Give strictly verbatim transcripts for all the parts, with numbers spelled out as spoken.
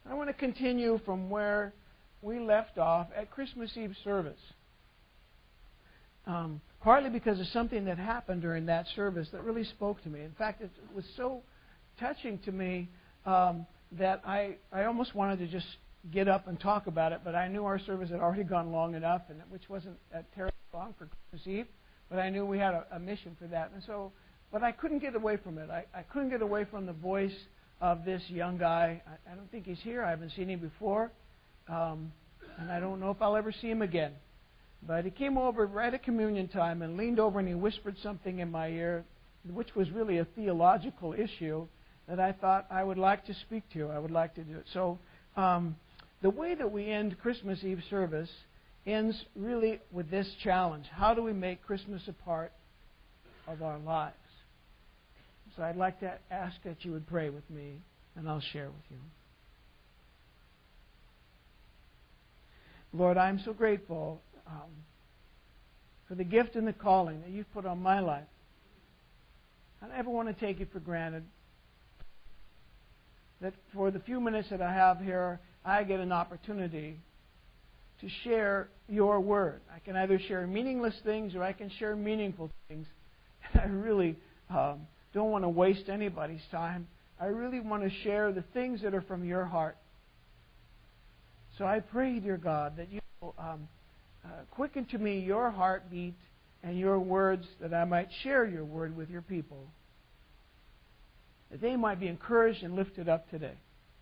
I want to continue from where we left off at Christmas Eve service. Um, partly because of something that happened during that service that really spoke to me. In fact, it was so touching to me um, that I, I almost wanted to just get up and talk about it, but I knew our service had already gone long enough, and which wasn't that terribly long for Christmas Eve, but I knew we had a, a mission for that. And so, but I couldn't get away from it. I, I couldn't get away from the voice of this young guy. I, I don't think he's here. I haven't seen him before, um, and I don't know if I'll ever see him again. But he came over right at communion time and leaned over and he whispered something in my ear, which was really a theological issue that I thought I would like to speak to. I would like to do it. So um, the way that we end Christmas Eve service ends really with this challenge. How do we make Christmas a part of our lives? So I'd like to ask that you would pray with me, and I'll share with you. Lord, I'm so grateful um, for the gift and the calling that you've put on my life. I don't ever want to take it for granted that for the few minutes that I have here, I get an opportunity to share your word. I can either share meaningless things or I can share meaningful things. I really um, don't want to waste anybody's time. I really want to share the things that are from your heart. So I pray, dear God, that you will um, uh, quicken to me your heartbeat and your words, that I might share your word with your people, that they might be encouraged and lifted up today,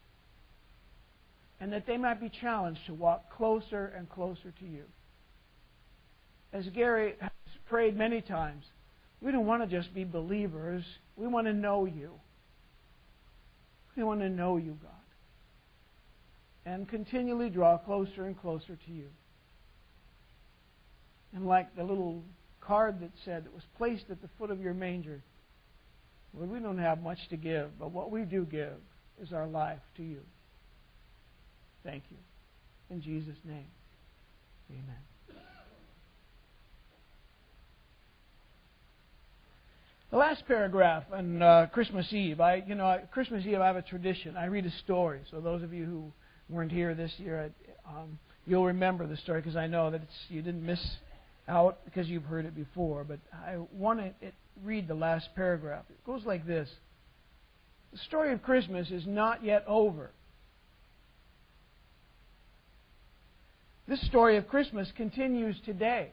and that they might be challenged to walk closer and closer to you. As Gary has prayed many times, we don't want to just be believers. We want to know you. We want to know you, God, and continually draw closer and closer to you. And like the little card that said it was placed at the foot of your manger, well, we don't have much to give, but what we do give is our life to you. Thank you. In Jesus' name, amen. The last paragraph on uh, Christmas Eve. I, you know, Christmas Eve I have a tradition. I read a story. So those of you who weren't here this year, um, you'll remember the story because I know that it's, you didn't miss out because you've heard it before. But I want to read the last paragraph. It goes like this. The story of Christmas is not yet over. This story of Christmas continues today.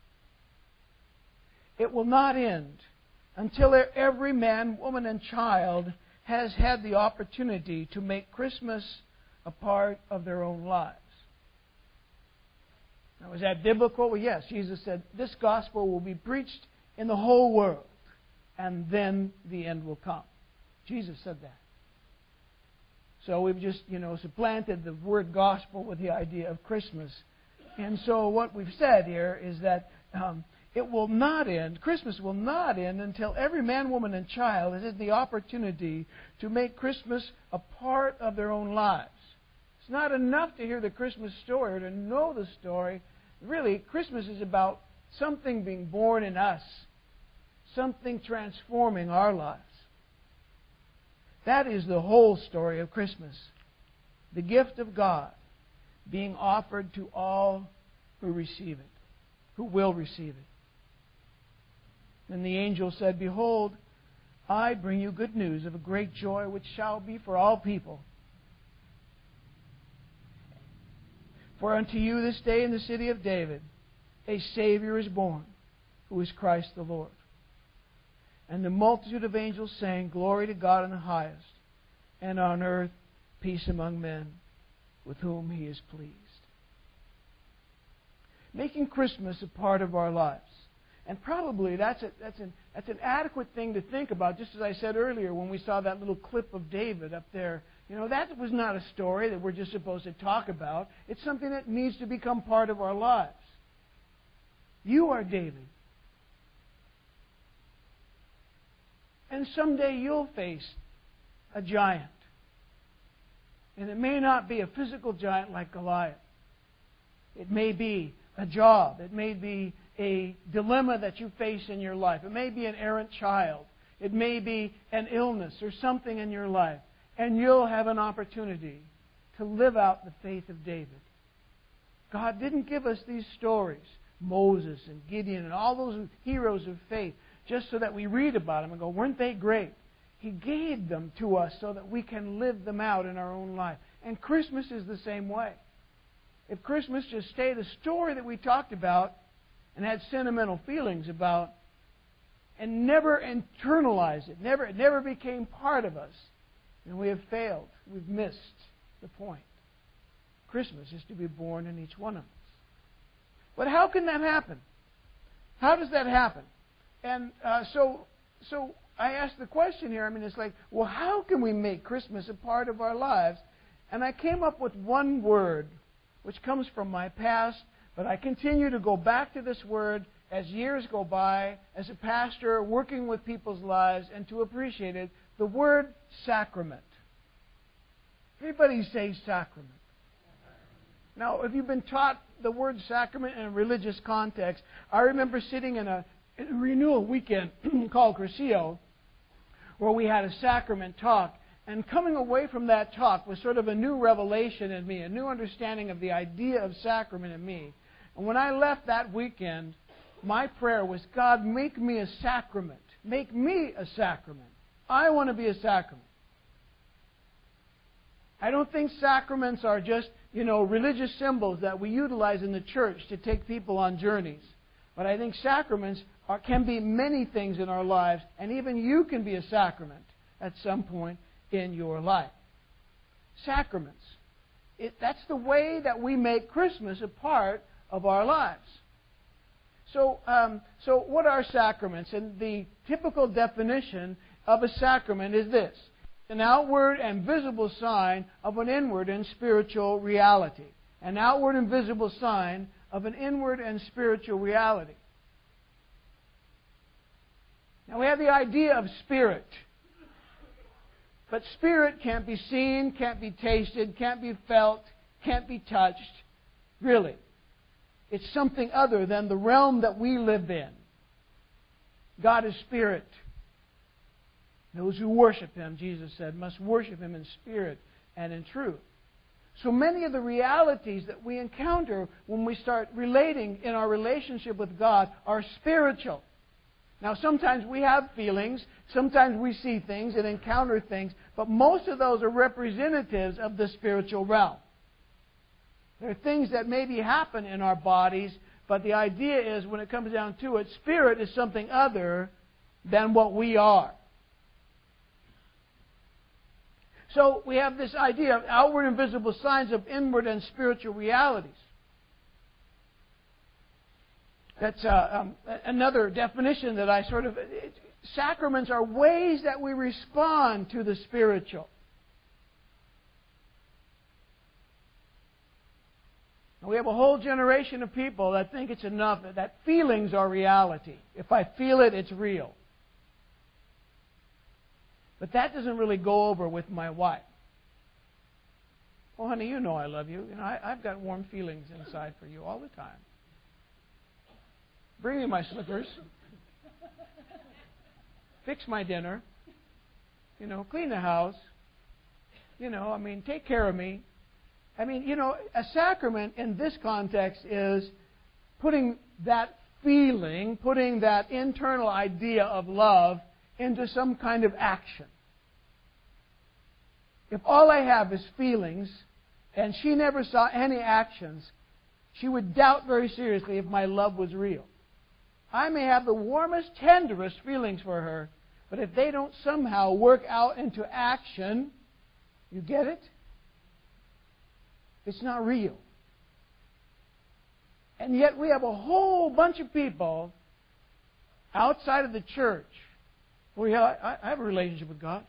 It will not end until every man, woman, and child has had the opportunity to make Christmas a part of their own lives. Now, is that biblical? Well, yes. Jesus said, this gospel will be preached in the whole world, and then the end will come. Jesus said that. So we've just, you know, supplanted the word gospel with the idea of Christmas. And so what we've said here is that um, it will not end, Christmas will not end until every man, woman, and child has had the opportunity to make Christmas a part of their own lives. It's not enough to hear the Christmas story or to know the story. Really, Christmas is about something being born in us, something transforming our lives. That is the whole story of Christmas. The gift of God being offered to all who receive it, who will receive it. And the angel said, behold, I bring you good news of a great joy which shall be for all people. For unto you this day in the city of David a Savior is born, who is Christ the Lord. And the multitude of angels sang, glory to God in the highest, and on earth peace among men with whom He is pleased. Making Christmas a part of our lives. And probably that's, a, that's, an, that's an adequate thing to think about, just as I said earlier when we saw that little clip of David up there. You know, that was not a story that we're just supposed to talk about. It's something that needs to become part of our lives. You are David. And someday you'll face a giant. And it may not be a physical giant like Goliath. It may be a job. It may be a dilemma that you face in your life. It may be an errant child. It may be an illness or something in your life. And you'll have an opportunity to live out the faith of David. God didn't give us these stories, Moses and Gideon and all those heroes of faith, just so that we read about them and go, weren't they great? He gave them to us so that we can live them out in our own life. And Christmas is the same way. If Christmas just stayed a story that we talked about and had sentimental feelings about and never internalized it, never, it never became part of us, then we have failed. We've missed the point. Christmas is to be born in each one of us. But how can that happen? How does that happen? And uh, so, so I asked the question here. I mean, it's like, well, how can we make Christmas a part of our lives? And I came up with one word, which comes from my past, but I continue to go back to this word as years go by, as a pastor, working with people's lives, and to appreciate it, the word sacrament. Everybody say sacrament. Now, if you've been taught the word sacrament in a religious context, I remember sitting in a, in a renewal weekend called Cursillo, where we had a sacrament talk, and coming away from that talk was sort of a new revelation in me, a new understanding of the idea of sacrament in me. And when I left that weekend, my prayer was, God, make me a sacrament. Make me a sacrament. I want to be a sacrament. I don't think sacraments are just, you know, religious symbols that we utilize in the church to take people on journeys. But I think sacraments are, can be many things in our lives, and even you can be a sacrament at some point in your life. Sacraments. It, that's the way that we make Christmas a part of our lives. So, um, so what are sacraments? And the typical definition of a sacrament is this: an outward and visible sign of an inward and spiritual reality. An outward and visible sign of an inward and spiritual reality. Now we have the idea of spirit. But spirit can't be seen, can't be tasted, can't be felt, can't be touched. Really. It's something other than the realm that we live in. God is spirit. Those who worship Him, Jesus said, must worship Him in spirit and in truth. So many of the realities that we encounter when we start relating in our relationship with God are spiritual. Now, sometimes we have feelings, sometimes we see things and encounter things, but most of those are representatives of the spiritual realm. There are things that maybe happen in our bodies, but the idea is, when it comes down to it, spirit is something other than what we are. So we have this idea of outward and visible signs of inward and spiritual realities. That's uh, um, another definition that I sort of... It, sacraments are ways that we respond to the spiritual. And we have a whole generation of people that think it's enough that feelings are reality. If I feel it, it's real. But that doesn't really go over with my wife. Oh, honey, you know I love you. You know, I, I've got warm feelings inside for you all the time. Bring me my slippers. Fix my dinner. You know, clean the house. You know, I mean, take care of me. I mean, you know, a sacrament in this context is putting that feeling, putting that internal idea of love into some kind of action. If all I have is feelings, and she never saw any actions, she would doubt very seriously if my love was real. I may have the warmest, tenderest feelings for her, but if they don't somehow work out into action, you get it? It's not real. And yet we have a whole bunch of people outside of the church. Well, yeah, I, I have a relationship with God.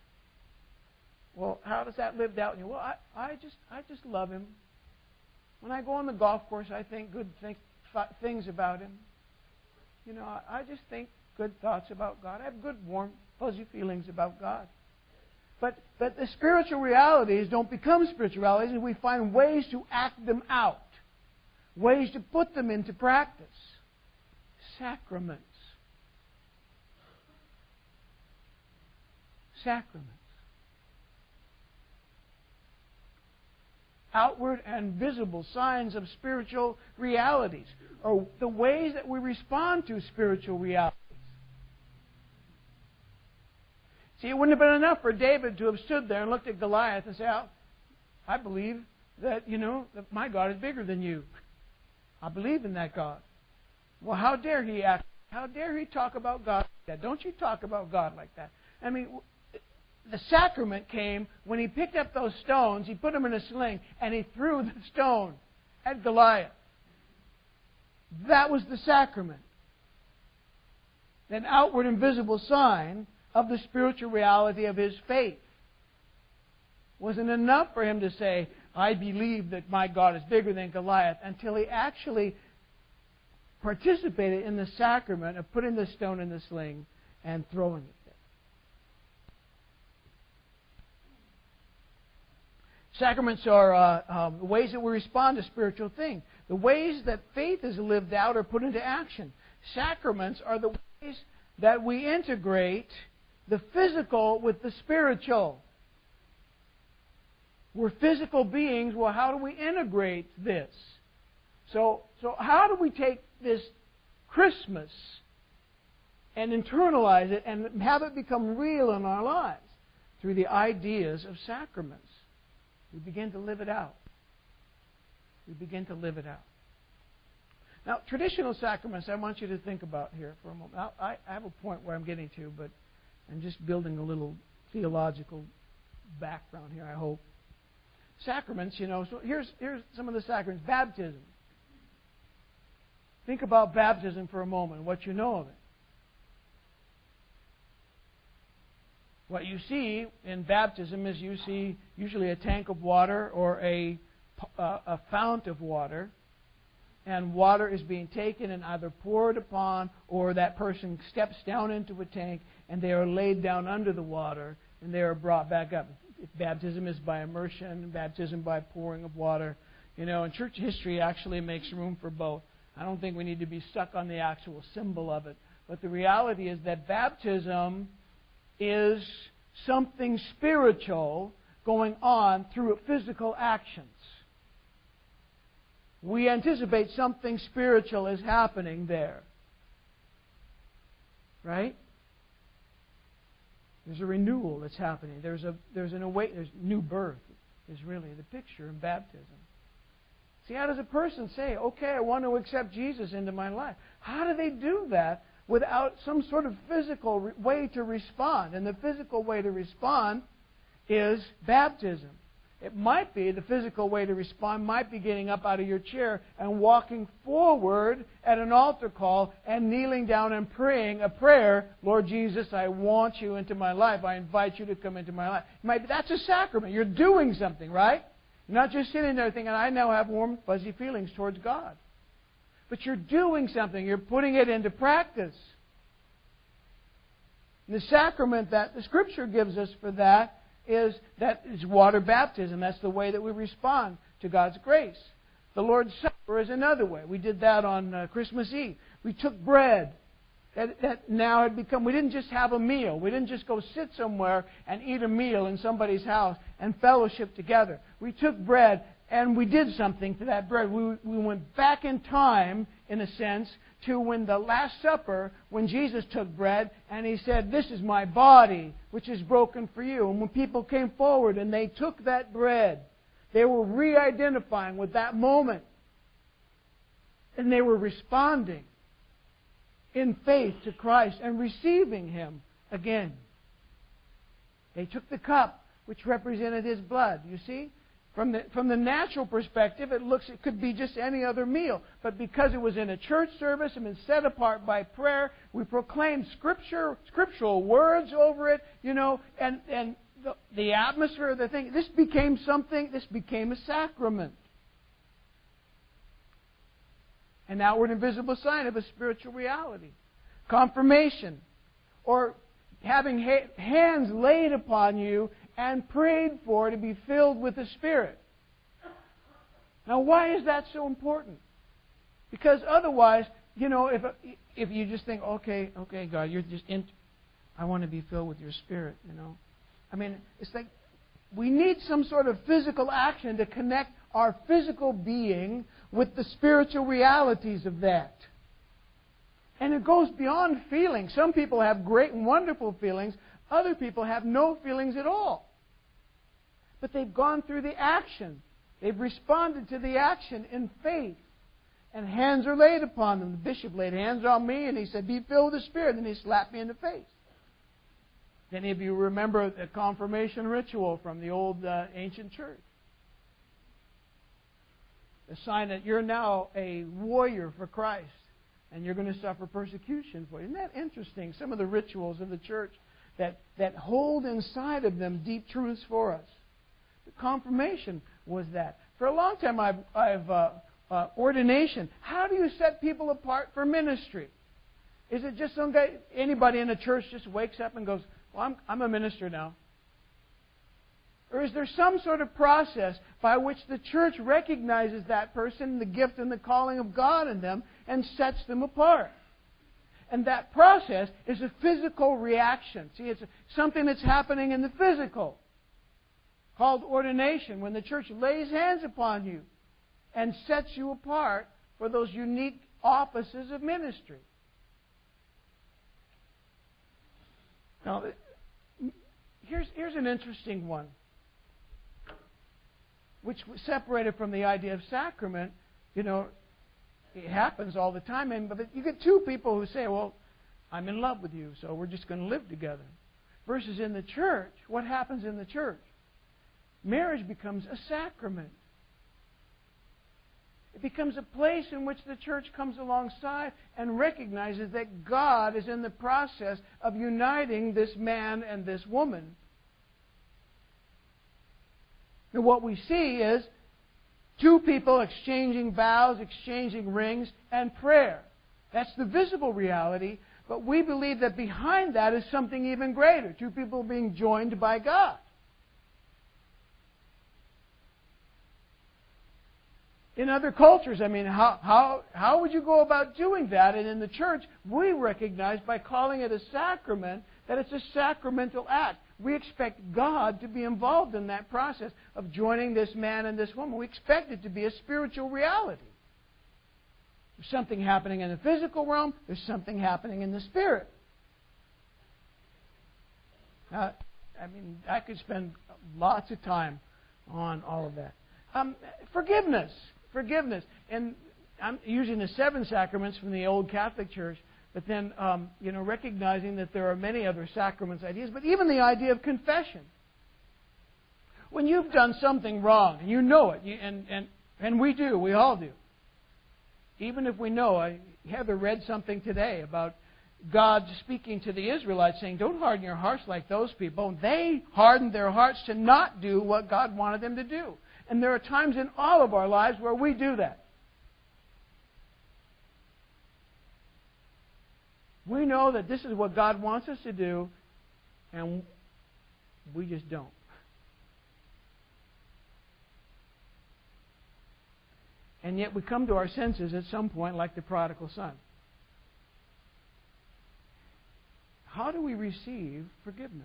Well, how does that lived out in you? Well, I, I just I just love Him. When I go on the golf course, I think good think, things about Him. You know, I, I just think good thoughts about God. I have good, warm, fuzzy feelings about God. But but the spiritual realities don't become spiritualities, and we find ways to act them out, ways to put them into practice. Sacraments. Sacraments. outward and visible signs of spiritual realities, or the ways that we respond to spiritual realities. See, it wouldn't have been enough for David to have stood there and looked at Goliath and said, I believe that, you know, that my God is bigger than you. I believe in that God. Well, how dare he act? How dare he talk about God like that? Don't you talk about God like that. I mean, the sacrament came when he picked up those stones, he put them in a sling, and he threw the stone at Goliath. That was the sacrament. An outward and visible sign of the spiritual reality of his faith. Wasn't enough for him to say, I believe that my God is bigger than Goliath, until he actually participated in the sacrament of putting the stone in the sling and throwing it there. Sacraments are uh, um, the ways that we respond to spiritual things. The ways that faith is lived out or put into action. Sacraments are the ways that we integrate the physical with the spiritual. We're physical beings. Well, how do we integrate this? So, so how do we take this Christmas and internalize it and have it become real in our lives? Through the ideas of sacraments. We begin to live it out. We begin to live it out. Now, traditional sacraments, I want you to think about here for a moment. I, I have a point where I'm getting to, but I'm just building a little theological background here, I hope. Sacraments, you know, so here's, here's some of the sacraments. Baptism. Think about baptism for a moment, what you know of it. What you see in baptism is you see usually a tank of water or a, a, a fount of water, and water is being taken and either poured upon, or that person steps down into a tank and they are laid down under the water and they are brought back up. Baptism is by immersion, baptism by pouring of water. You know, and church history actually makes room for both. I don't think we need to be stuck on the actual symbol of it. But the reality is that baptism is something spiritual going on through physical actions. We anticipate something spiritual is happening there. Right? There's a renewal that's happening. There's a there's an awake there's new birth is really the picture in baptism. See, how does a person say, okay, I want to accept Jesus into my life? How do they do that without some sort of physical re- way to respond? And the physical way to respond is baptism. It might be, the physical way to respond might be getting up out of your chair and walking forward at an altar call and kneeling down and praying a prayer, Lord Jesus, I want you into my life. I invite you to come into my life. It might be, that's a sacrament. You're doing something, right? You're not just sitting there thinking, I now have warm, fuzzy feelings towards God. But you're doing something. You're putting it into practice. And the sacrament that the Scripture gives us for that is that is water baptism. That's the way that we respond to God's grace. The Lord's Supper is another way. We did that on uh, Christmas Eve. We took bread that, that now had become, we didn't just have a meal. We didn't just go sit somewhere and eat a meal in somebody's house and fellowship together. We took bread and we did something to that bread. We, we went back in time, in a sense, to when the Last Supper, when Jesus took bread and He said, this is my body, which is broken for you. And when people came forward and they took that bread, they were re-identifying with that moment. And they were responding in faith to Christ and receiving Him again. They took the cup, which represented His blood, you see? From the, from the natural perspective, it looks it could be just any other meal. But because it was in a church service and been set apart by prayer, we proclaimed scripture, scriptural words over it, you know, and, and the, the atmosphere of the thing. This became something, this became a sacrament. An outward and visible sign of a spiritual reality. Confirmation, or having ha- hands laid upon you and prayed for to be filled with the Spirit. Now, why is that so important? Because otherwise, you know, if if you just think, okay, okay, God, you're just in, I want to be filled with your Spirit, you know. I mean, it's like we need some sort of physical action to connect our physical being with the spiritual realities of that. And it goes beyond feelings. Some people have great and wonderful feelings. Other people have no feelings at all. But they've gone through the action. They've responded to the action in faith. And hands are laid upon them. The bishop laid hands on me and he said, "Be filled with the Spirit." And he slapped me in the face. Any of you remember the confirmation ritual from the old uh, ancient church? The sign that you're now a warrior for Christ and you're going to suffer persecution for it. Isn't that interesting? Some of the rituals of the church that, that hold inside of them deep truths for us. The confirmation was that. For a long time, I've, I've uh, uh, ordination. How do you set people apart for ministry? Is it just some guy, anybody in the church just wakes up and goes, "Well, I'm, I'm a minister now"? Or is there some sort of process by which the church recognizes that person, the gift and the calling of God in them, and sets them apart? And that process is a physical reaction. See, it's something that's happening in the physical, called ordination, when the church lays hands upon you and sets you apart for those unique offices of ministry. Now, here's, here's an interesting one, which was separated from the idea of sacrament. You know, it happens all the time. And, but you get two people who say, "Well, I'm in love with you, so we're just going to live together." Versus in the church, what happens in the church? Marriage becomes a sacrament. It becomes a place in which the church comes alongside and recognizes that God is in the process of uniting this man and this woman. And what we see is two people exchanging vows, exchanging rings, and prayer. That's the visible reality, but we believe that behind that is something even greater. Two people being joined by God. In other cultures, I mean, how, how, how would you go about doing that? And in the church, we recognize by calling it a sacrament that it's a sacramental act. We expect God to be involved in that process of joining this man and this woman. We expect it to be a spiritual reality. There's something happening in the physical realm. There's something happening in the spirit. Now, I mean, I could spend lots of time on all of that. Um, forgiveness. Forgiveness. And I'm using the seven sacraments from the old Catholic Church, but then, um, you know, recognizing that there are many other sacraments ideas, but even the idea of confession. When you've done something wrong, and you know it, you, and, and, and we do, we all do. Even if we know, I, Heather read something today about God speaking to the Israelites, saying, "Don't harden your hearts like those people." They hardened their hearts to not do what God wanted them to do. And there are times in all of our lives where we do that. We know that this is what God wants us to do, and we just don't. And yet we come to our senses at some point like the prodigal son. How do we receive forgiveness?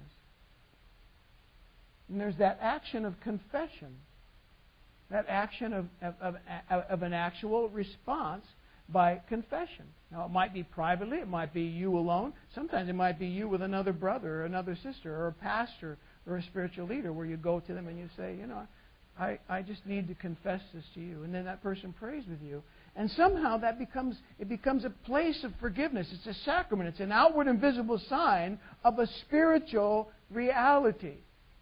And there's that action of confession. That action of, of, of, of an actual response by confession. Now, it might be privately. It might be you alone. Sometimes it might be you with another brother or another sister or a pastor or a spiritual leader where you go to them and you say, "You know, I, I just need to confess this to you." And then that person prays with you. And somehow that becomes, it becomes a place of forgiveness. It's a sacrament. It's an outward and visible sign of a spiritual reality.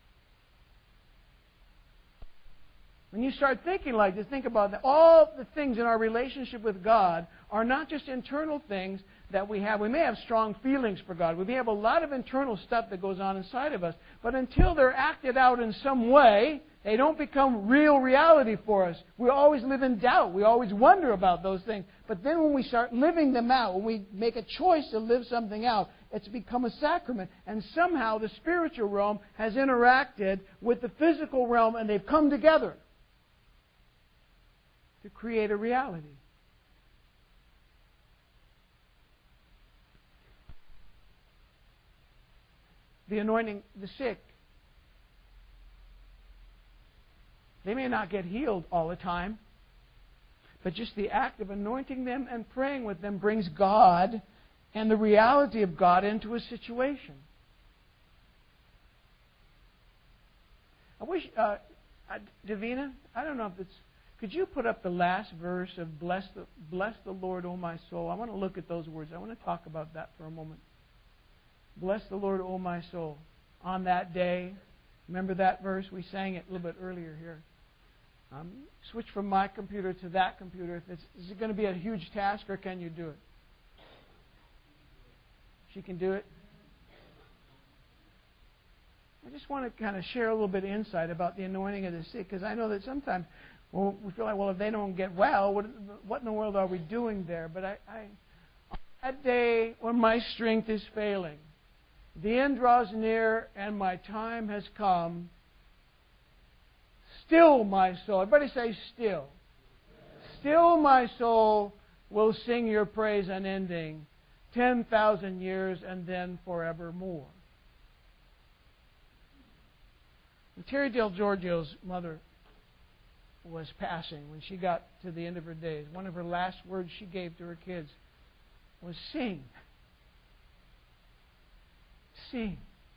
When you start thinking like this, think about that. All the things in our relationship with God are not just internal things that we have. We may have strong feelings for God. We may have a lot of internal stuff that goes on inside of us. But until they're acted out in some way, they don't become real reality for us. We always live in doubt. We always wonder about those things. But then when we start living them out, when we make a choice to live something out, it's become a sacrament. And somehow the spiritual realm has interacted with the physical realm and they've come together to create a reality. The anointing the sick. They may not get healed all the time, but just the act of anointing them and praying with them brings God and the reality of God into a situation. I wish, uh, Davina, I don't know if it's, could you put up the last verse of bless the, bless the Lord, O my soul? I want to look at those words. I want to talk about that for a moment. Bless the Lord, O my soul. On that day, remember that verse? We sang it a little bit earlier here. Um, switch from my computer to that computer. If it's, is it going to be a huge task, or can you do it? She can do it. I just want to kind of share a little bit of insight about the anointing of the sick, because I know that sometimes well, we feel like, well, if they don't get well, what, what in the world are we doing there? But I, I, on that day when my strength is failing, the end draws near and my time has come, still my soul, everybody say still. Still my soul will sing your praise unending, ten thousand years and then forevermore. When Terry Del Giorgio's mother was passing, when she got to the end of her days, one of her last words she gave to her kids was sing. Sing.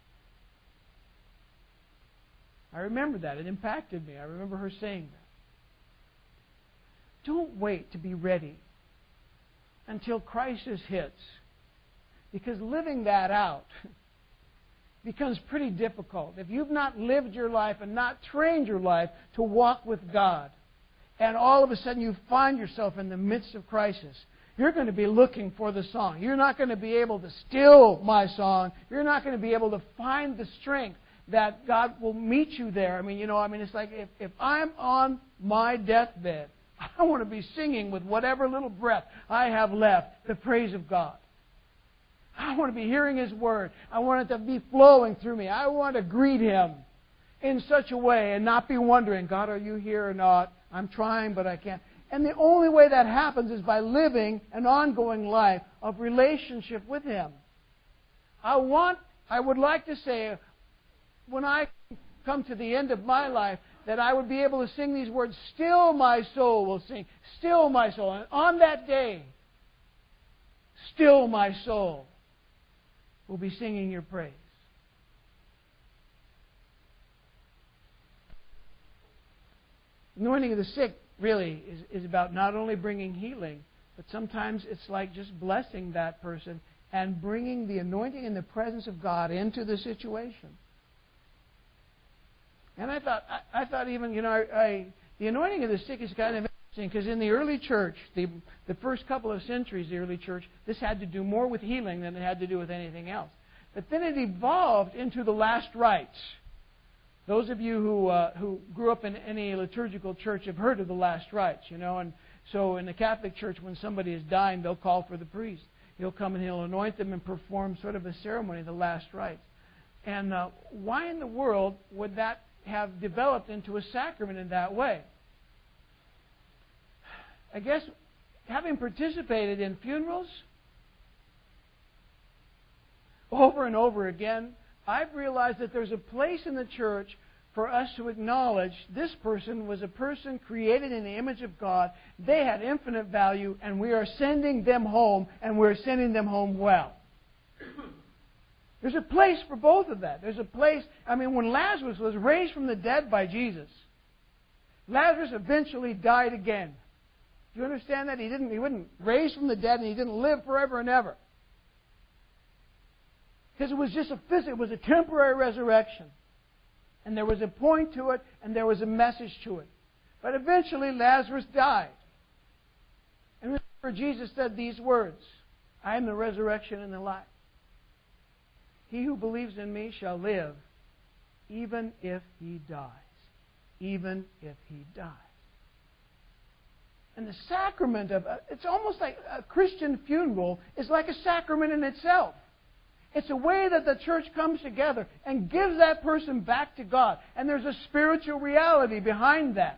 I remember that. It impacted me. I remember her saying that. Don't wait to be ready until crisis hits, because living that out becomes pretty difficult. If you've not lived your life and not trained your life to walk with God, and all of a sudden you find yourself in the midst of crisis, you're going to be looking for the song. You're not going to be able to still my song. You're not going to be able to find the strength that God will meet you there. I mean, you know, I mean, it's like if, if I'm on my deathbed, I want to be singing with whatever little breath I have left the praise of God. I want to be hearing His Word. I want it to be flowing through me. I want to greet Him in such a way and not be wondering, God, are you here or not? I'm trying, but I can't. And the only way that happens is by living an ongoing life of relationship with Him. I want, I would like to say, when I come to the end of my life, that I would be able to sing these words, still my soul will sing, still my soul. And on that day, still my soul will be singing your praise. Anointing of the sick really is, is about not only bringing healing, but sometimes it's like just blessing that person and bringing the anointing and the presence of God into the situation. And I thought, I, I thought even, you know, I, I, the anointing of the sick is kind of interesting, because in the early church, the, the first couple of centuries of the early church, this had to do more with healing than it had to do with anything else. But then it evolved into the last rites. Those of you who uh, who grew up in any liturgical church have heard of the last rites, you know. And so in the Catholic Church, when somebody is dying, they'll call for the priest. He'll come and he'll anoint them and perform sort of a ceremony, the last rites. And uh, why in the world would that have developed into a sacrament in that way? I guess having participated in funerals over and over again, I've realized that there's a place in the church for us to acknowledge this person was a person created in the image of God. They had infinite value, and we are sending them home, and we're sending them home well. There's a place for both of that. There's a place, I mean, when Lazarus was raised from the dead by Jesus, Lazarus eventually died again. Do you understand that? He didn't, he wasn't raised from the dead, and he didn't live forever and ever. Because it was just a physical, it was a temporary resurrection. And there was a point to it, and there was a message to it. But eventually Lazarus died. And remember, Jesus said these words, I am the resurrection and the life. He who believes in me shall live, even if he dies. Even if he dies. And the sacrament of, it's almost like a Christian funeral is like a sacrament in itself. It's a way that the church comes together and gives that person back to God. And there's a spiritual reality behind that.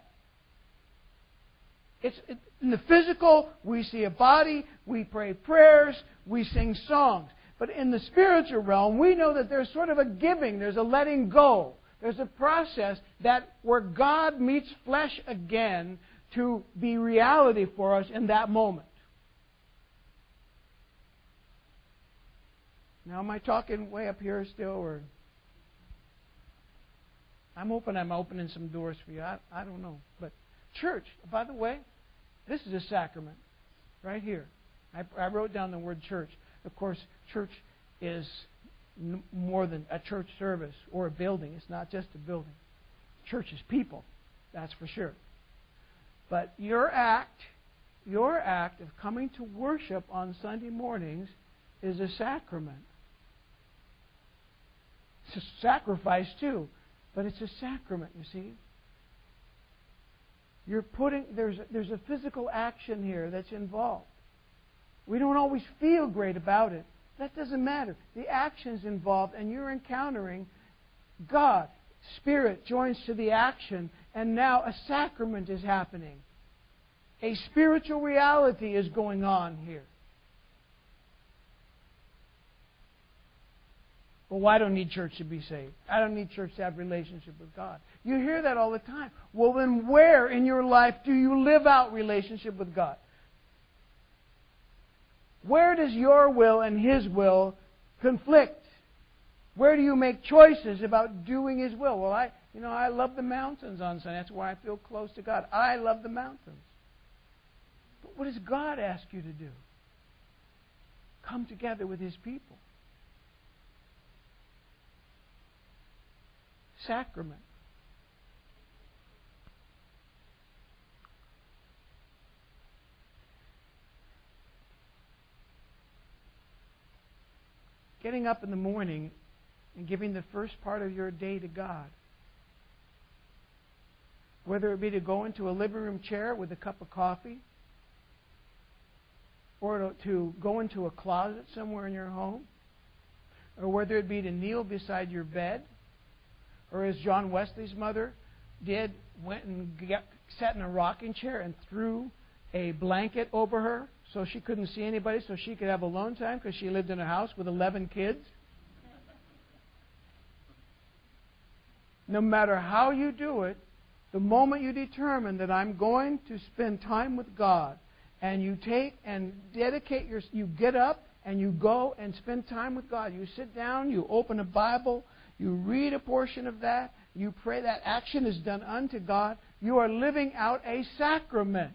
It's it, in the physical, we see a body, we pray prayers, we sing songs. But in the spiritual realm, we know that there's sort of a giving, there's a letting go. There's a process that where God meets flesh again to be reality for us in that moment. Now, am I talking way up here still, or I'm hoping I'm opening some doors for you. I, I don't know, but church, by the way, this is a sacrament right here. I, I wrote down the word church. Of course, church is n- more than a church service or a building. It's not just a building. Church is people, that's for sure. But your act, your act of coming to worship on Sunday mornings is a sacrament. It's a sacrifice too, but it's a sacrament, you see. You're putting there's there's a physical action here that's involved. We don't always feel great about it. That doesn't matter. The action's involved, and you're encountering God. Spirit joins to the action, and now a sacrament is happening. A spiritual reality is going on here. Well, I don't need church to be saved. I don't need church to have a relationship with God. You hear that all the time. Well, then where in your life do you live out relationship with God? Where does your will and His will conflict? Where do you make choices about doing His will? Well, I, you know, I love the mountains on Sunday. That's why I feel close to God. I love the mountains. But what does God ask you to do? Come together with His people. Sacrament. Getting up in the morning and giving the first part of your day to God. Whether it be to go into a living room chair with a cup of coffee, or to, to go into a closet somewhere in your home, or whether it be to kneel beside your bed, or as John Wesley's mother did, went and get, sat in a rocking chair and threw a blanket over her so she couldn't see anybody, so she could have alone time because she lived in a house with eleven kids. No matter how you do it, the moment you determine that I'm going to spend time with God, and you take and dedicate your, you get up and you go and spend time with God. You sit down, you open a Bible, you read a portion of that, you pray. That action is done unto God. You are living out a sacrament.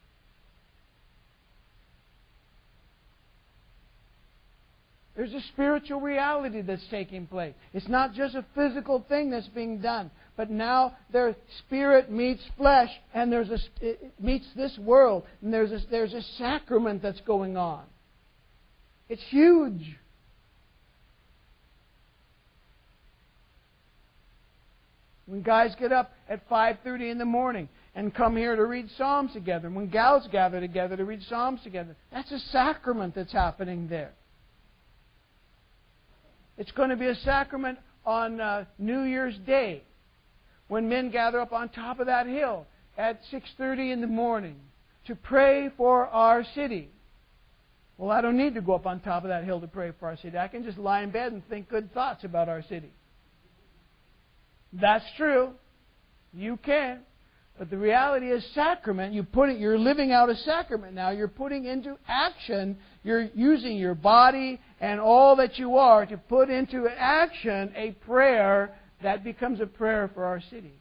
There's a spiritual reality that's taking place. It's not just a physical thing that's being done, but now their spirit meets flesh, and there's a it meets this world, and there's a, there's a sacrament that's going on. It's huge. When guys get up at five thirty in the morning and come here to read Psalms together, and when gals gather together to read Psalms together, that's a sacrament that's happening there. It's going to be a sacrament on uh, New Year's Day, when men gather up on top of that hill at six thirty in the morning to pray for our city. Well, I don't need to go up on top of that hill to pray for our city. I can just lie in bed and think good thoughts about our city. That's true. You can. But the reality is sacrament. You put it, you're living out a sacrament now. You're putting into action, you're using your body and all that you are to put into action a prayer that becomes a prayer for our city.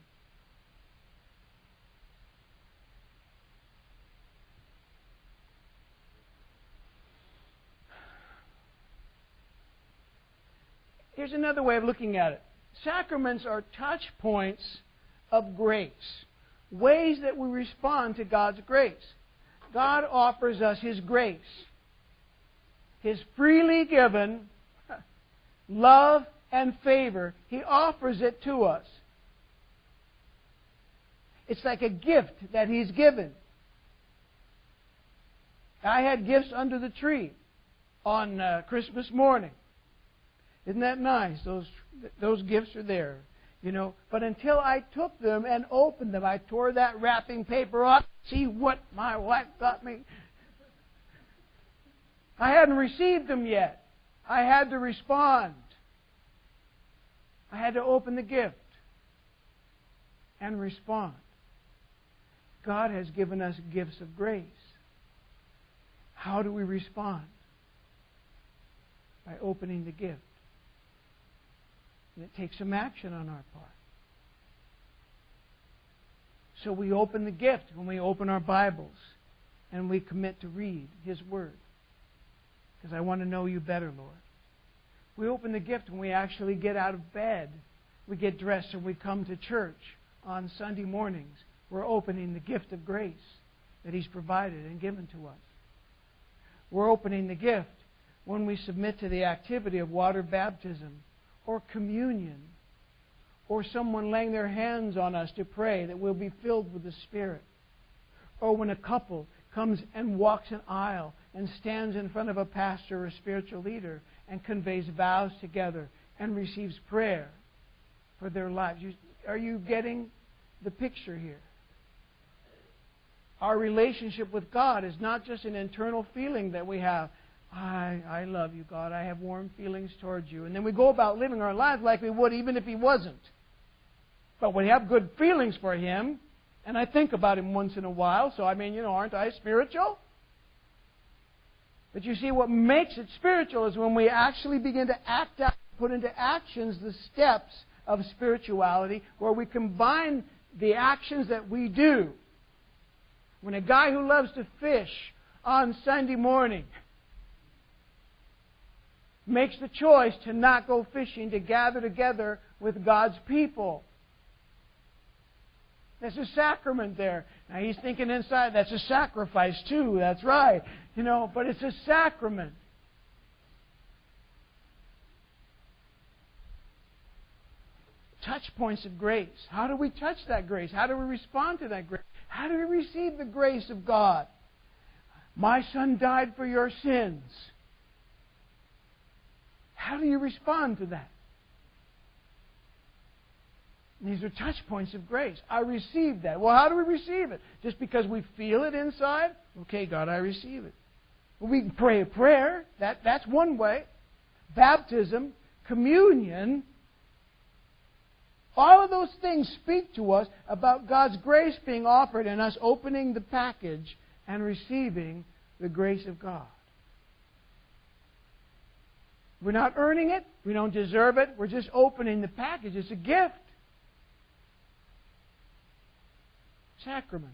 Here's another way of looking at it. Sacraments are touch points of grace, ways that we respond to God's grace. God offers us His grace, His freely given love and favor. He offers it to us. It's like a gift that He's given. I had gifts under the tree on uh, Christmas morning. Isn't that nice? Those those gifts are there, you know. But until I took them and opened them, I tore that wrapping paper off. See what my wife got me. I hadn't received them yet. I had to respond. I had to open the gift. and respond. God has given us gifts of grace. How do we respond? By opening the gift. And it takes some action on our part. So we open the gift when we open our Bibles and we commit to read His Word. Because I want to know you better, Lord. We open the gift when we actually get out of bed. We get dressed and we come to church on Sunday mornings. We're opening the gift of grace that He's provided and given to us. We're opening the gift when we submit to the activity of water baptism or communion or someone laying their hands on us to pray that we'll be filled with the Spirit. Or when a couple comes and walks an aisle and stands in front of a pastor or a spiritual leader and conveys vows together and receives prayer for their lives. You, are you getting the picture here? Our relationship with God is not just an internal feeling that we have. I, I love you, God. I have warm feelings towards you. And then we go about living our lives like we would even if He wasn't. But we have good feelings for Him. And I think about Him once in a while. So, I mean, you know, aren't I spiritual? But you see, what makes it spiritual is when we actually begin to act out, put into actions the steps of spirituality, where we combine the actions that we do. When a guy who loves to fish on Sunday morning makes the choice to not go fishing, to gather together with God's people. There's a sacrament there. Now he's thinking inside, that's a sacrifice too. That's right. You know, but it's a sacrament. Touch points of grace. How do we touch that grace? How do we respond to that grace? How do we receive the grace of God? My Son died for your sins. How do you respond to that? These are touch points of grace. I received that. Well, how do we receive it? Just because we feel it inside? Okay, God, I receive it. Well, we can pray a prayer. That, that's one way. Baptism, communion, all of those things speak to us about God's grace being offered and us opening the package and receiving the grace of God. We're not earning it. We don't deserve it. We're just opening the package. It's a gift. Sacraments.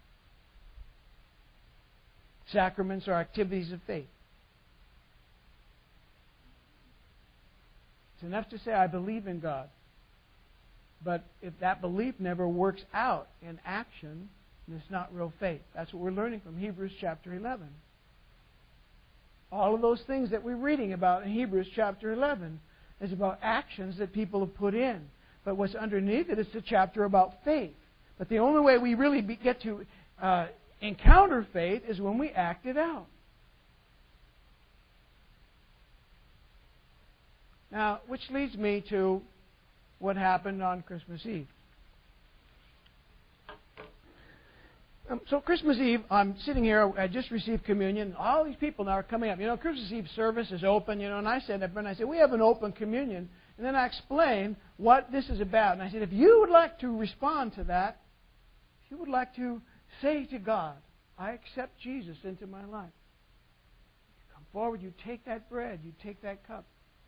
Sacraments are activities of faith. It's enough to say, I believe in God. But if that belief never works out in action, then it's not real faith. That's what we're learning from Hebrews chapter eleven. All of those things that we're reading about in Hebrews chapter eleven is about actions that people have put in. But what's underneath it is a chapter about faith. But the only way we really be, get to uh, encounter faith is when we act it out. Now, which leads me to what happened on Christmas Eve. Um, so Christmas Eve, I'm sitting here, I just received communion. All these people now are coming up. You know, Christmas Eve service is open, you know, and I said, and I said, we have an open communion. And then I explained what this is about. And I said, if you would like to respond to that, if you would like to say to God, I accept Jesus into my life. You come forward, you take that bread, you take that cup.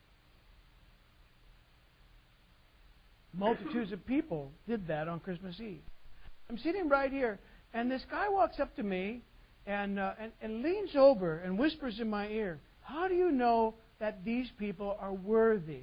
Multitudes of people did that on Christmas Eve. I'm sitting right here, and this guy walks up to me and, uh, and, and leans over and whispers in my ear, how do you know that these people are worthy?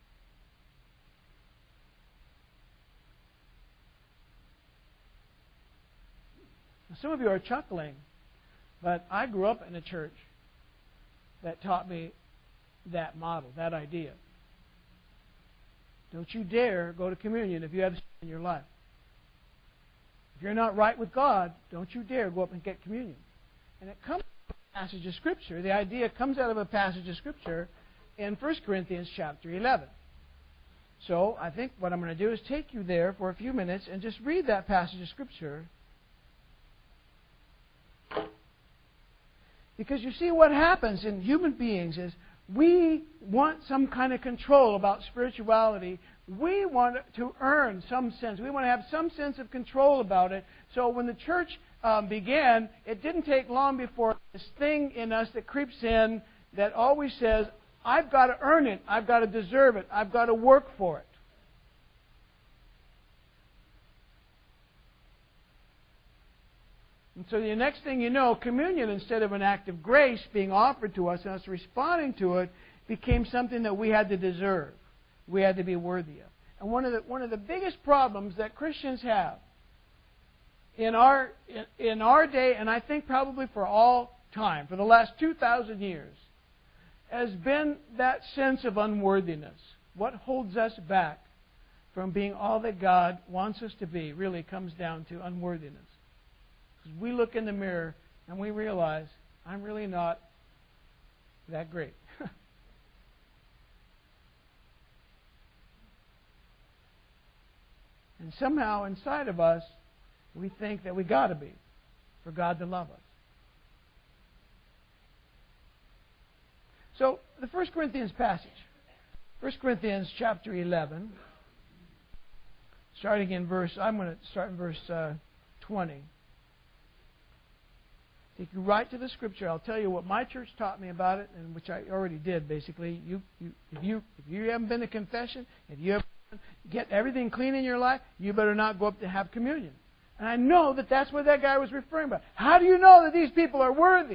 Now, some of you are chuckling, but I grew up in a church that taught me that model, that idea. Don't you dare go to communion if you have sin in your life. If you're not right with God, don't you dare go up and get communion. And it comes from a passage of Scripture. The idea comes out of a passage of Scripture in First Corinthians chapter eleven. So I think what I'm going to do is take you there for a few minutes and just read that passage of Scripture. Because you see, what happens in human beings is we want some kind of control about spirituality. we want to earn some sense. We want to have some sense of control about it. So when the church um, began, it didn't take long before this thing in us that creeps in that always says, I've got to earn it. I've got to deserve it. I've got to work for it. And so the next thing you know, communion, instead of an act of grace being offered to us and us responding to it, became something that we had to deserve. We had to be worthy of. And one of the one of the biggest problems that Christians have in our in, in our day, and I think probably for all time, for the last two thousand years, has been that sense of unworthiness. What holds us back from being all that God wants us to be really comes down to unworthiness. Because we look in the mirror and we realize, I'm really not that great. And somehow inside of us, we think that we got to be for God to love us. So, the First Corinthians passage. First Corinthians chapter eleven, starting in verse, I'm going to start in verse uh, twenty. Take you right to the Scripture. I'll tell you what my church taught me about it, and which I already did, basically. You, you, if you if you haven't been to confession, if you haven't get everything clean in your life, you better not go up to have communion. And I know that that's what that guy was referring about. How do you know that these people are worthy?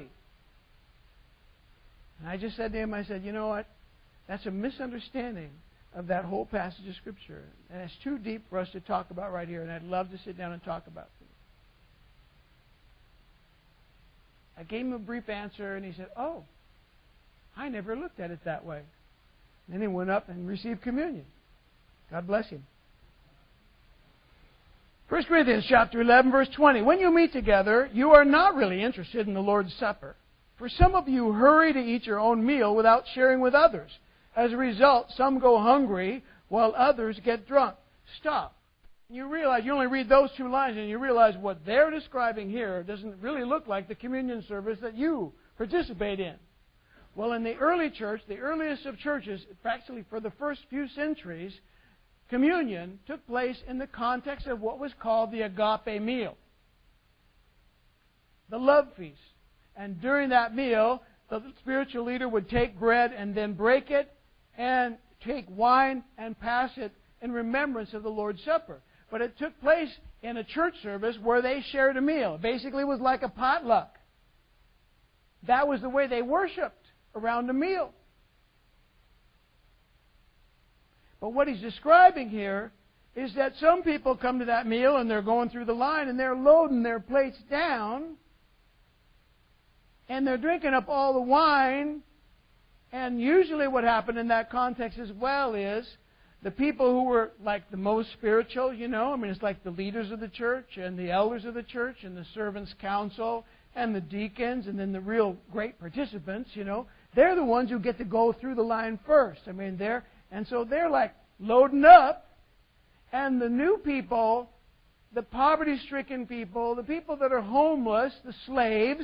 And I just said to him, I said, you know what? That's a misunderstanding of that whole passage of Scripture. And it's too deep for us to talk about right here, and I'd love to sit down and talk about it. I gave him a brief answer, and he said, oh, I never looked at it that way. And then he went up and received communion. God bless him. First Corinthians chapter eleven, verse twenty. When you meet together, you are not really interested in the Lord's Supper. For some of you hurry to eat your own meal without sharing with others. As a result, some go hungry while others get drunk. Stop. You realize, you only read those two lines and you realize what they're describing here doesn't really look like the communion service that you participate in. Well, in the early church, the earliest of churches, actually for the first few centuries, communion took place in the context of what was called the agape meal, the love feast. And during that meal, the spiritual leader would take bread and then break it and take wine and pass it in remembrance of the Lord's Supper. But it took place in a church service where they shared a meal. Basically, it was like a potluck. That was the way they worshipped, around a meal. But what he's describing here is that some people come to that meal and they're going through the line and they're loading their plates down and they're drinking up all the wine. And usually what happened in that context as well is the people who were like the most spiritual, you know, I mean, it's like the leaders of the church and the elders of the church and the servants' council and the deacons and then the real great participants, you know, they're the ones who get to go through the line first. I mean, they're, and so they're like loading up, and the new people, the poverty-stricken people, the people that are homeless, the slaves,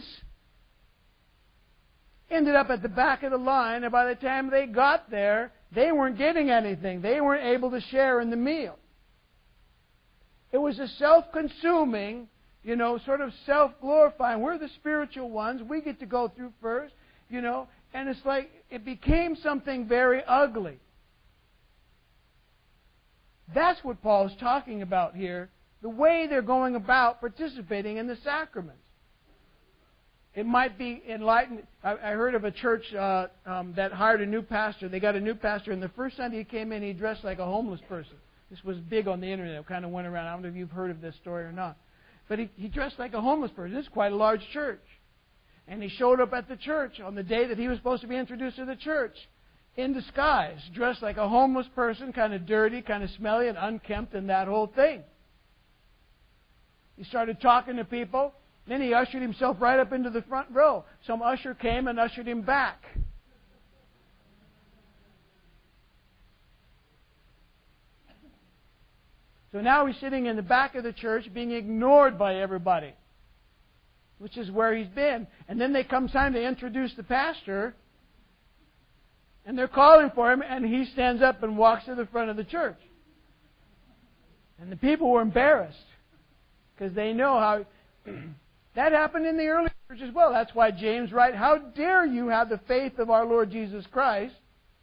ended up at the back of the line, and by the time they got there, they weren't getting anything. They weren't able to share in the meal. It was a self-consuming, you know, sort of self-glorifying. We're the spiritual ones. We get to go through first, you know, and it's like it became something very ugly. That's what Paul's talking about here, the way they're going about participating in the sacraments. It might be enlightened. I, I heard of a church uh, um, that hired a new pastor. They got a new pastor, and the first Sunday he came in, he dressed like a homeless person. This was big on the internet. It kind of went around. I don't know if you've heard of this story or not. But he, he dressed like a homeless person. This is quite a large church. And he showed up at the church on the day that he was supposed to be introduced to the church in disguise, dressed like a homeless person, kind of dirty, kind of smelly and unkempt and that whole thing. He started talking to people. Then he ushered himself right up into the front row. Some usher came and ushered him back. So now he's sitting in the back of the church being ignored by everybody, which is where he's been. And then they come time to introduce the pastor, and they're calling for him, and he stands up and walks to the front of the church. And the people were embarrassed because they know how that happened in the early church as well. That's why James writes, how dare you have the faith of our Lord Jesus Christ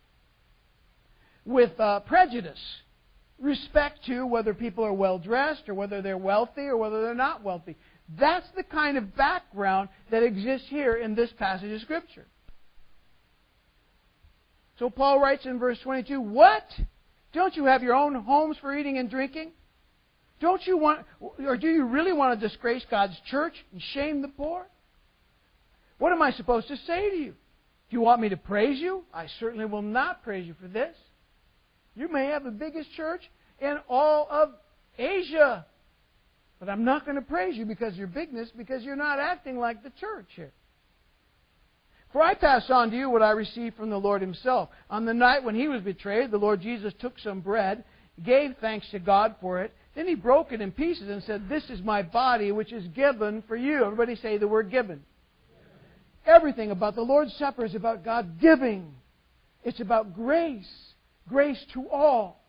with uh, prejudice, respect to whether people are well-dressed or whether they're wealthy or whether they're not wealthy. That's the kind of background that exists here in this passage of Scripture. So Paul writes in verse twenty-two, what? Don't you have your own homes for eating and drinking? Don't you want, or do you really want to disgrace God's church and shame the poor? What am I supposed to say to you? Do you want me to praise you? I certainly will not praise you for this. You may have the biggest church in all of Asia, but I'm not going to praise you because of your bigness, because you're not acting like the church here. For I pass on to you what I received from the Lord Himself. On the night when He was betrayed, the Lord Jesus took some bread, gave thanks to God for it, then He broke it in pieces and said, this is my body which is given for you. Everybody say the word given. Everything about the Lord's Supper is about God giving. It's about grace. Grace to all.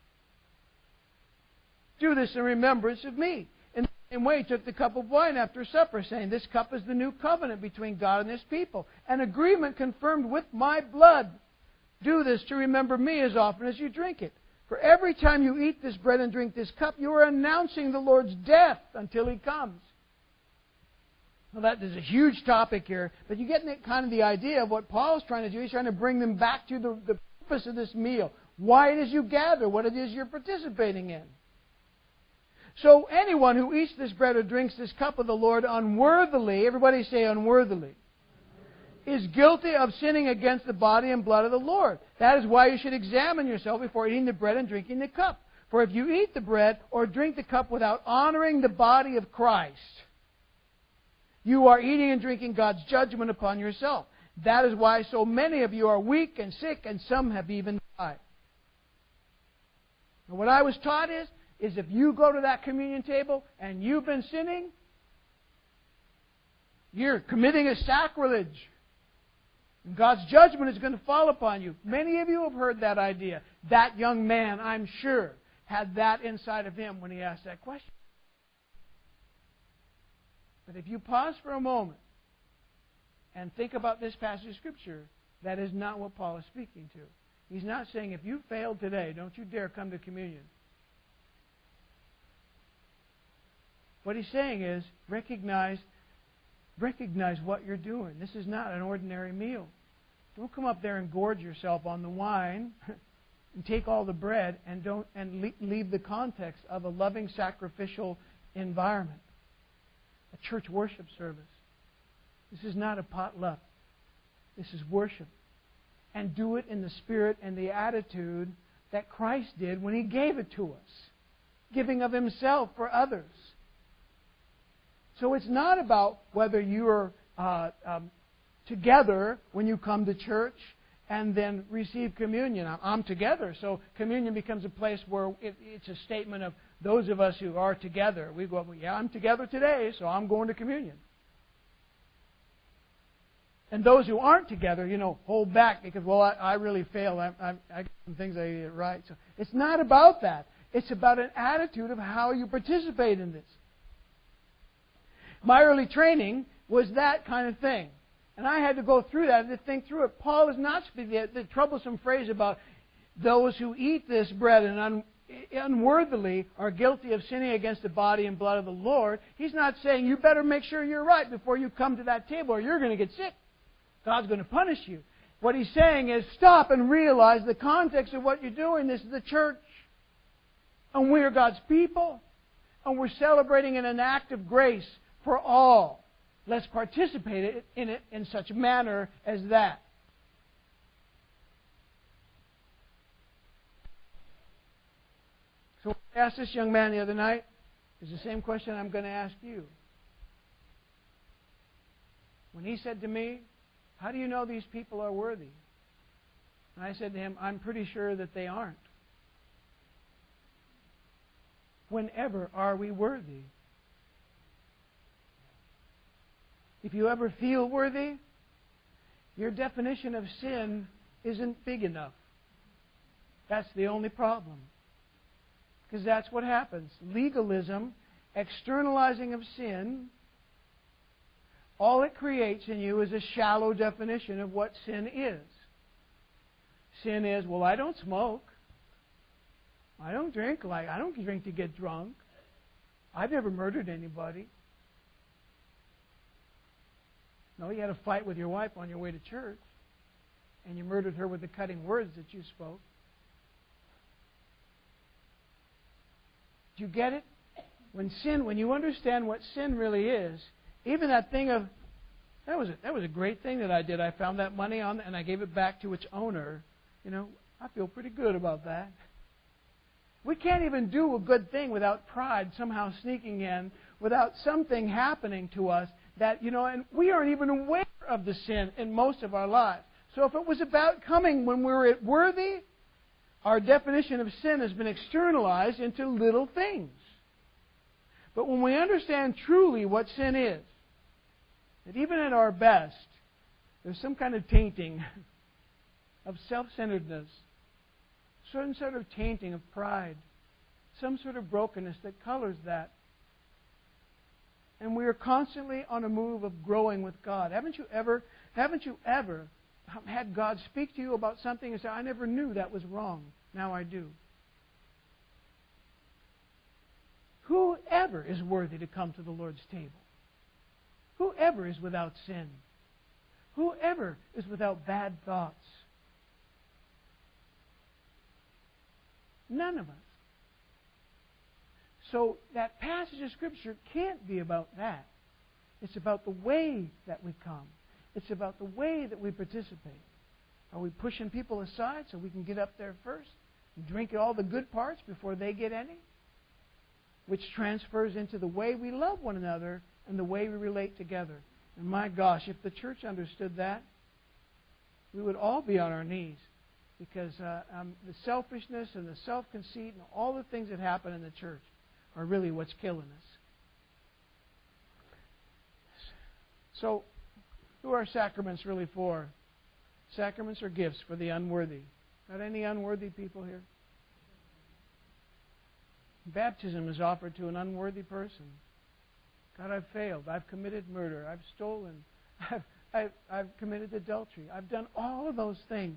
Do this in remembrance of me. In the same way, He took the cup of wine after supper, saying, this cup is the new covenant between God and His people, an agreement confirmed with my blood. Do this to remember me as often as you drink it. For every time you eat this bread and drink this cup, you are announcing the Lord's death until He comes. Well, that is a huge topic here, but you get kind of the idea of what Paul's trying to do. He's trying to bring them back to the, the purpose of this meal. Why it is you gather, what it is you're participating in. So anyone who eats this bread or drinks this cup of the Lord unworthily, everybody say unworthily, is guilty of sinning against the body and blood of the Lord. That is why you should examine yourself before eating the bread and drinking the cup. For if you eat the bread or drink the cup without honoring the body of Christ, you are eating and drinking God's judgment upon yourself. That is why so many of you are weak and sick, and some have even died. And what I was taught is, is if you go to that communion table and you've been sinning, you're committing a sacrilege. And God's judgment is going to fall upon you. Many of you have heard that idea. That young man, I'm sure, had that inside of him when he asked that question. But if you pause for a moment and think about this passage of Scripture, that is not what Paul is speaking to. He's not saying, if you failed today, don't you dare come to communion. What he's saying is, recognize Recognize what you're doing. This is not an ordinary meal. Don't come up there and gorge yourself on the wine and take all the bread and don't and leave the context of a loving sacrificial environment. A church worship service. This is not a potluck. This is worship. And do it in the spirit and the attitude that Christ did when He gave it to us. Giving of Himself for others. So it's not about whether you are uh, um, together when you come to church and then receive communion. I'm together, so communion becomes a place where it, it's a statement of those of us who are together. We go, yeah, I'm together today, so I'm going to communion. And those who aren't together, you know, hold back because, well, I, I really failed. I, I, I got some things I did right. So it's not about that. It's about an attitude of how you participate in this. My early training was that kind of thing. And I had to go through that and to think through it. Paul is not speaking the, the troublesome phrase about those who eat this bread and un, unworthily are guilty of sinning against the body and blood of the Lord. He's not saying you better make sure you're right before you come to that table or you're going to get sick. God's going to punish you. What he's saying is stop and realize the context of what you're doing. This is the church. And we are God's people. And we're celebrating in an act of grace for all. Let's participate in it in such a manner as that. So I asked this young man the other night, is the same question I'm going to ask you. When he said to me, how do you know these people are worthy? And I said to him, I'm pretty sure that they aren't. Whenever are we worthy? If you ever feel worthy, your definition of sin isn't big enough. That's the only problem. Because that's what happens. Legalism, externalizing of sin, all it creates in you is a shallow definition of what sin is. Sin is, well, I don't smoke. I don't drink like I don't drink to get drunk. I've never murdered anybody. No, you had a fight with your wife on your way to church, and you murdered her with the cutting words that you spoke. Do you get it? When sin, when you understand what sin really is, even that thing of that was a, that was a great thing that I did. I found that money on and I gave it back to its owner. You know, I feel pretty good about that. We can't even do a good thing without pride somehow sneaking in, without something happening to us that, you know, and we aren't even aware of the sin in most of our lives. So if it was about coming when we were worthy, our definition of sin has been externalized into little things. But when we understand truly what sin is, that even at our best, there's some kind of tainting of self-centeredness, certain sort of tainting of pride, some sort of brokenness that colors that. And we are constantly on a move of growing with God. Haven't you ever, haven't you ever had God speak to you about something and say, I never knew that was wrong. Now I do. Whoever is worthy to come to the Lord's table? Whoever is without sin? Whoever is without bad thoughts? None of us. So that passage of Scripture can't be about that. It's about the way that we come. It's about the way that we participate. Are we pushing people aside so we can get up there first and drink all the good parts before they get any? Which transfers into the way we love one another and the way we relate together. And my gosh, if the church understood that, we would all be on our knees. Because uh, um, the selfishness and the self-conceit and all the things that happen in the church are really what's killing us. So, who are sacraments really for? Sacraments are gifts for the unworthy. Got any unworthy people here? Baptism is offered to an unworthy person. God, I've failed. I've committed murder. I've stolen. I've, I've, I've committed adultery. I've done all of those things.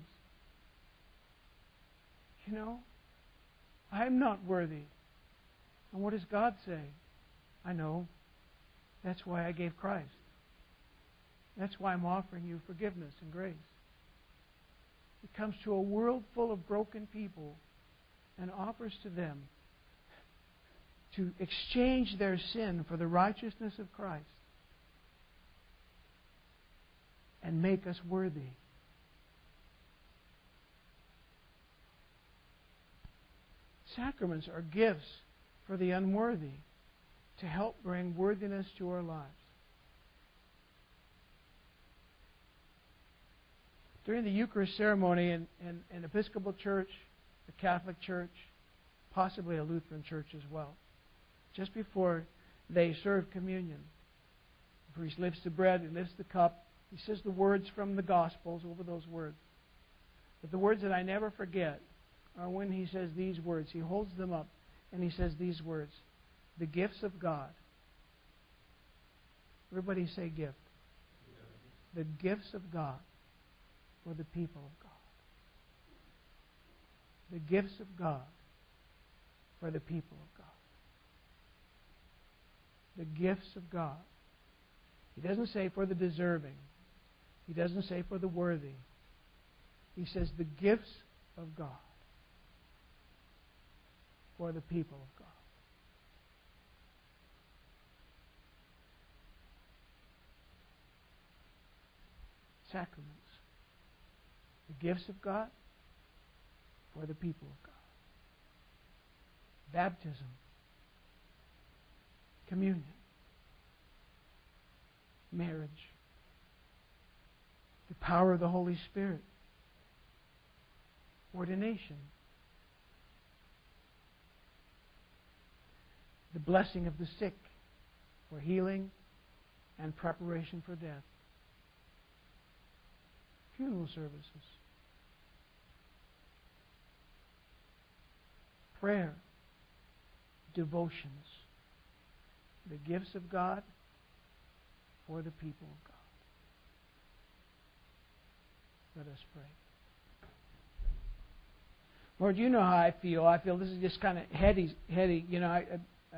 You know, I'm not worthy. And what does God say? I know. That's why I gave Christ. That's why I'm offering you forgiveness and grace. He comes to a world full of broken people and offers to them to exchange their sin for the righteousness of Christ and make us worthy. Sacraments are gifts for the unworthy to help bring worthiness to our lives. During the Eucharist ceremony in an Episcopal church, a Catholic church, possibly a Lutheran church as well, just before they serve communion, the priest lifts the bread, he lifts the cup, he says the words from the Gospels over those words. But the words that I never forget are when he says these words. He holds them up and he says these words. The gifts of God. Everybody say gift. The gifts of God for the people of God. The gifts of God for the people of God. The gifts of God. He doesn't say for the deserving. He doesn't say for the worthy. He says the gifts of God for the people of God. Sacraments. The gifts of God for the people of God. Baptism. Communion. Marriage. The power of the Holy Spirit. Ordination. The blessing of the sick for healing and preparation for death. Funeral services. Prayer. devotions. The gifts of God for the people of God. Let us pray. Lord, you know how I feel. I feel this is just kind of heady, heady. You know, I, I, I,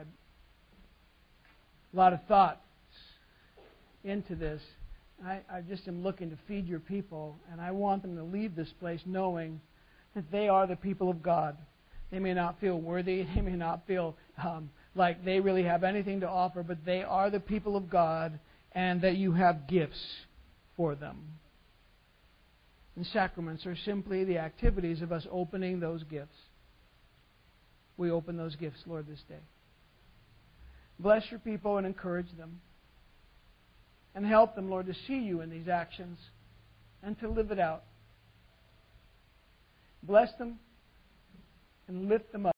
a lot of thought into this. I, I just am looking to feed your people, and I want them to leave this place knowing that they are the people of God. They may not feel worthy. They may not feel um, like they really have anything to offer, but they are the people of God, and that you have gifts for them. And sacraments are simply the activities of us opening those gifts. We open those gifts, Lord, this day. Bless your people and encourage them. And help them, Lord, to see you in these actions and to live it out. Bless them and lift them up.